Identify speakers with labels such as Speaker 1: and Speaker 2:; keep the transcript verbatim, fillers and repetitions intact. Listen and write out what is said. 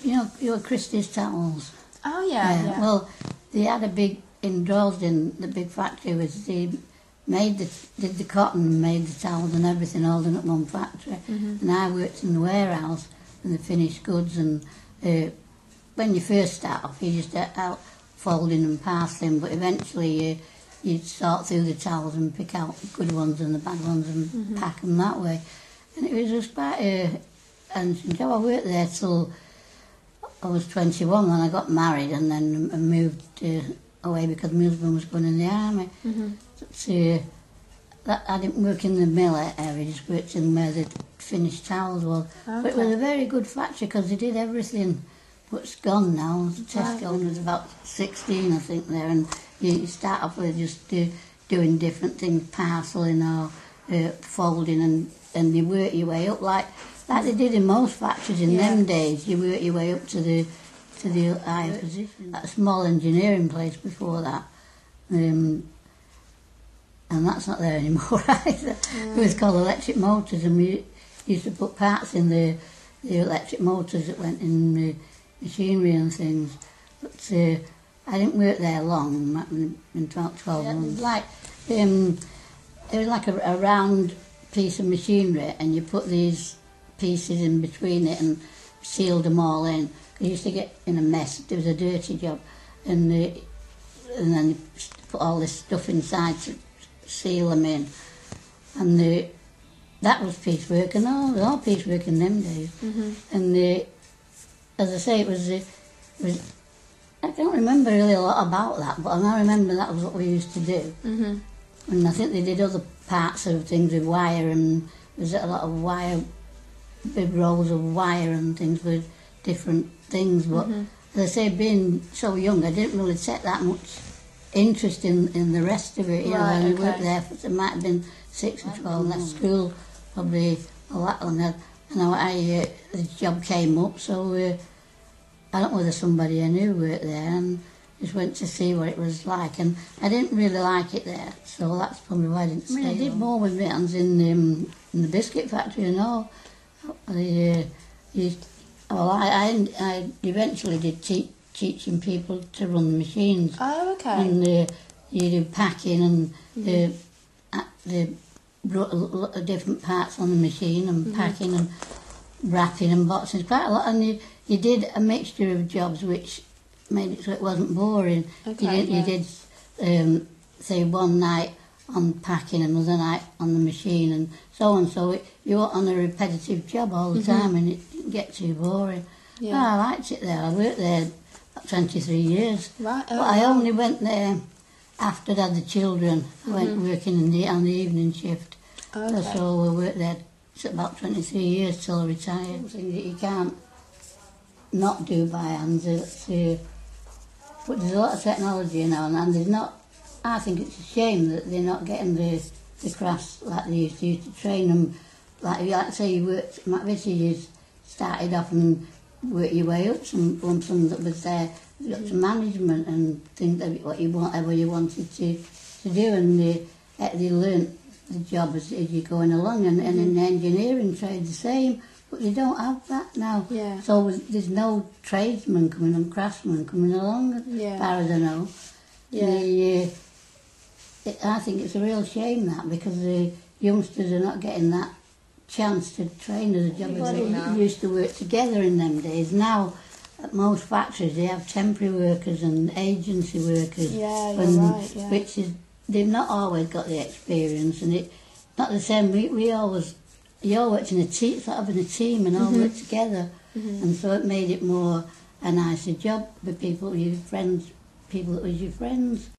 Speaker 1: you know, your Christie's towels.
Speaker 2: Oh yeah,
Speaker 1: Yeah.
Speaker 2: yeah.
Speaker 1: Well, they had a big in Dresden. The big factory was they made the did the cotton, made the towels and everything, all in at one factory.
Speaker 2: Mm-hmm.
Speaker 1: And I worked in the warehouse and the finished goods. And uh, when you first start off, you just get out folding and parceling, but eventually you you sort through the towels and pick out the good ones and the bad ones and
Speaker 2: Mm-hmm.
Speaker 1: pack them that way. And it was just quite a and so I worked there till I was twenty-one when I got married, and then I moved uh, away because my husband was going in the army.
Speaker 2: Mm-hmm.
Speaker 1: So, uh, that, I didn't work in the mill area, just worked in where the finished towels was.
Speaker 2: Okay.
Speaker 1: But it was a very good factory because they did everything. What's gone now? Tesco
Speaker 2: Right.
Speaker 1: was about sixteen, I think, there, and you, you start off with just uh, doing different things, parceling or uh, folding, and, and you work your way up like like they did in most factories in
Speaker 2: Yeah.
Speaker 1: them days. You work your way up to the to the higher position. That small engineering place before that, um, and that's not there anymore either.
Speaker 2: Yeah.
Speaker 1: It was called Electric Motors, and we used to put parts in the the electric motors that went in the machinery and things. But uh, I didn't work there long, in, in about twelve
Speaker 2: Yeah.
Speaker 1: months. Like um, it was like a, a round piece of machinery, and you put these pieces in between it and sealed them all in. You used to get in a mess. It was a dirty job, and uh, and then you put all this stuff inside to seal them in, and uh, that was piecework, and all, all piecework in them days.
Speaker 2: Mm-hmm.
Speaker 1: And uh, as I say, it was, uh, it was. I don't remember really a lot about that, but I remember that was what we used to do.
Speaker 2: Mm-hmm.
Speaker 1: And I think they did other parts of things with wire, and there was a lot of wire, big rolls of wire and things with different things. But
Speaker 2: Mm-hmm.
Speaker 1: as I say, being so young, I didn't really take that much interest in, in the rest of it. You
Speaker 2: Right,
Speaker 1: know, I
Speaker 2: okay.
Speaker 1: worked there for, it might have been six or twelve, left school probably a lot longer. And I, I uh, the job came up, so uh, I don't know whether somebody I knew worked there, and just went to see what it was like. And I didn't really like it there, so that's probably why I didn't stay. I mean, I did more with mittens in, um, in the biscuit factory and all. I, uh, used, well, I, I, I eventually did te- teaching people to run the machines.
Speaker 2: Oh, okay.
Speaker 1: And uh, you do packing and the, uh, the brought a lot of different parts on the machine and
Speaker 2: Mhm.
Speaker 1: packing and wrapping and boxing, quite a lot. And you, you did a mixture of jobs which made it so it wasn't boring.
Speaker 2: Okay,
Speaker 1: you did,
Speaker 2: yeah.
Speaker 1: you did um, say one night on packing, another night on the machine, and so on. So it, you were on a repetitive job all the
Speaker 2: Mhm.
Speaker 1: time, and it didn't get too boring.
Speaker 2: Yeah.
Speaker 1: Oh, I liked it there. I worked there about twenty-three years.
Speaker 2: Right. Oh,
Speaker 1: But I
Speaker 2: wow.
Speaker 1: only went there after I'd had the children. I went
Speaker 2: Mhm.
Speaker 1: working in the, on the evening shift.
Speaker 2: Okay.
Speaker 1: So I worked there about twenty-three years till I retired. Something that you can't not do by hand. It's, uh, but there's a lot of technology now, and there's not. I think it's a shame that they're not getting the the crafts like they used to. Used to train them like you like say you worked. Macvitie, you started off and worked your way up. Some from some that was there, you got to management and things that what you want, whatever you wanted to to do, and they they learnt the job as, as you're going along, and, and in the engineering trade the same, but they don't have that now.
Speaker 2: Yeah.
Speaker 1: So there's no tradesmen coming and craftsmen coming along,
Speaker 2: Yeah.
Speaker 1: as far as I know.
Speaker 2: Yeah.
Speaker 1: The, uh, it, I think it's a real shame that, because the youngsters are not getting that chance to train as a job.
Speaker 2: Everybody
Speaker 1: They
Speaker 2: now.
Speaker 1: used to work together in them days. Now, at most factories, they have temporary workers and agency workers.
Speaker 2: Yeah, you're
Speaker 1: and-
Speaker 2: right, yeah.
Speaker 1: Which is, they've not always got the experience, and it not the same. We, we always, you all worked in a team, sort of in a team, and all
Speaker 2: Mhm.
Speaker 1: worked together,
Speaker 2: Mhm.
Speaker 1: and so it made it more a nicer job with people, your friends, people that was your friends.